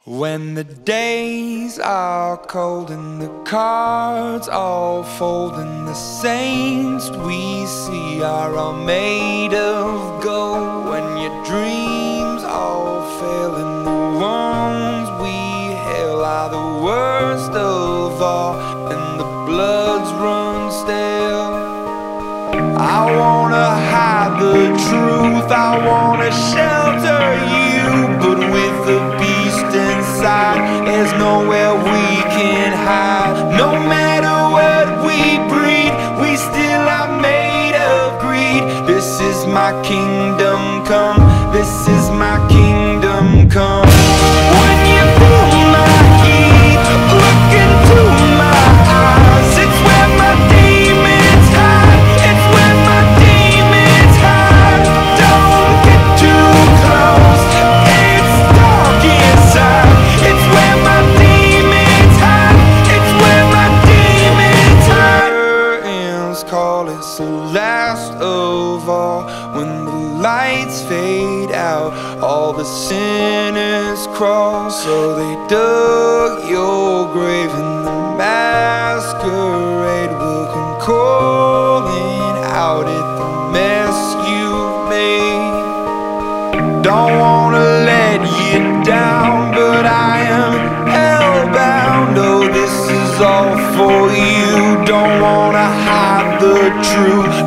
When the days are cold and the cards all fold and the saints we see are all made of gold, when your dreams all fail and the ones we hail are the worst of all and the bloods run stale, I wanna hide the truth, I wanna shelter you, but with the beast inside, there's nowhere we can hide. No matter what we breed, we still are made of greed. This is my kingdom come, this is my kingdom come. When you feel my heat, look into my eyes, it's where my demons hide, it's where my demons hide. Don't get too close, it's dark inside, it's where my demons hide, it's where my demons hide. Curtains call, it's the last of all. When the lights fade out, all the sinners crawl. So they dug your grave and the masquerade will come calling out at the mess you've made. Don't wanna let you down, but I am hellbound. Oh, this is all for you. Don't wanna hide the truth,